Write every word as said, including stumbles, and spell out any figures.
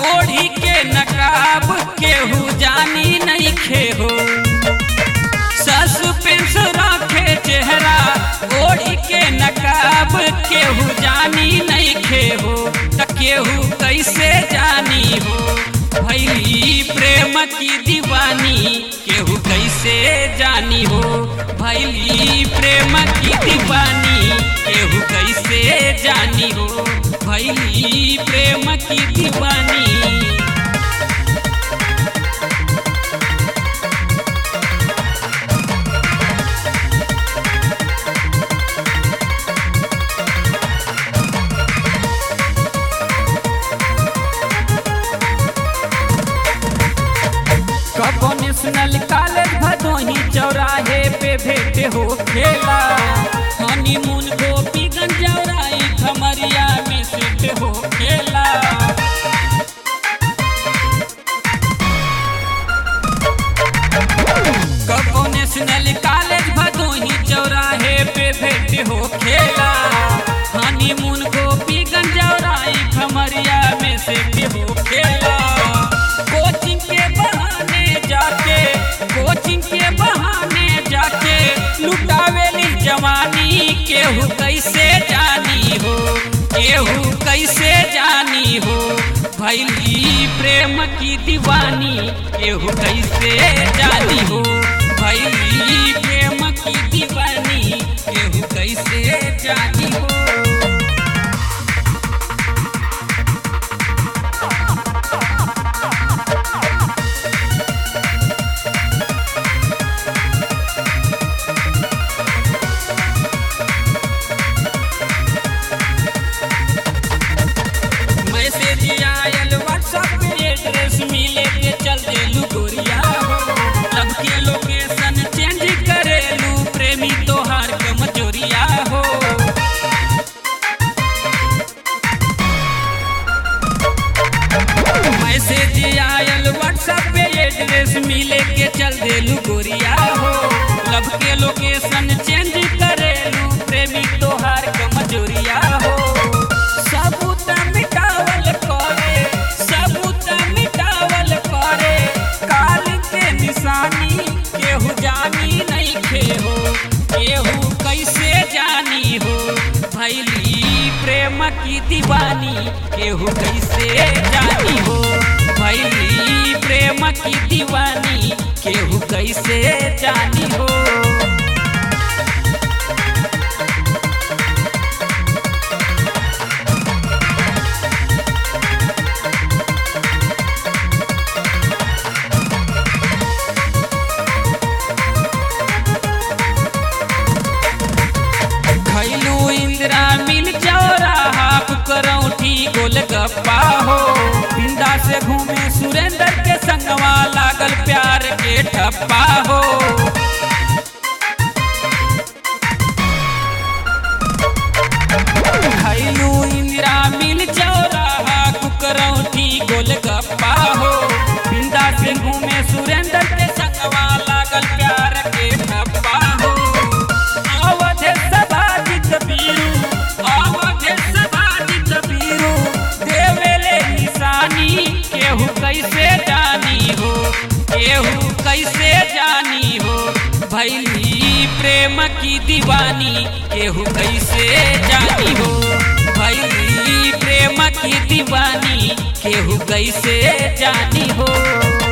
ओढ़ी के नकाब केहू जानी नहीं खे हो। सस्पेंस रखे चेहरा ओढ़ी के नकाब केहू जानी नहीं खे हो। त केहू कैसे जानी हो भैली प्रेम की दीवानी, केहू कैसे जानी हो भैली प्रेम की दीवानी, केहू कैसे जानी हो भैली प्रेम की दीवानी। कबो नेशनल कॉलेज भदोही चौराहे पे भेंट हो खेला, हनीमून गोपीगंज जौराई खमरिया में सेट हो खेला। कबो नेशनल कॉलेज भदोही चौराहे पे भेंट हो खेला, हनीमून गोपीगंज जौराई खमरिया में सेट हो खेला। कोचिंग के बहाने जाके कोचिंग के बहाने जाके लुटावेली जवानी, केहू कैसे जानी हो केहू कैसे जानी हो भैली प्रेम की दीवानी, केहू कैसे जानी हो भैली प्रेम की दीवानी, केहू कैसे जानी हो। आयल व्हाट्सएप पे एड्रेस मिले के चल देलू गोरिया हो। लब के लोकेशन चेंज करेलू प्रेमी तोहार कमजोरिया हो। मैसेज आयल व्हाट्सएप पे एड्रेस मिले के चल देलू गोरिया हो। लब के लोकेशन चेंज करेलू प्रेमी तोहार कमजोरिया हो। सबूत मिटावल करे सबूत मिटावल करे काल के निशानी, केहू जानी नहीं खे हो केहू कैसे जानी हो भैली प्रेम की दीवानी, केहू कैसे जानी हो भैली प्रेम की दीवानी, केहू कैसे जानी हो। खैलू इंदिरा मिल चौराहा करौठी गोलगप्पा हो। बिंदा से घूमे सुरेंद्र के संगवा लागल प्यार के ठप्पा हो। खैलू इंदिरा मिल चौराहा करौठी गोलगप्पा हो। बिंदा से घूमे सुरेंद्र के संगवा लागल प्यार के ठप्पा हो। केहू कैसे जानी हो केहू कैसे जानी हो भैली प्रेम की दीवानी, केहू कैसे जानी हो भैली प्रेम की दीवानी, केहू कैसे जानी हो।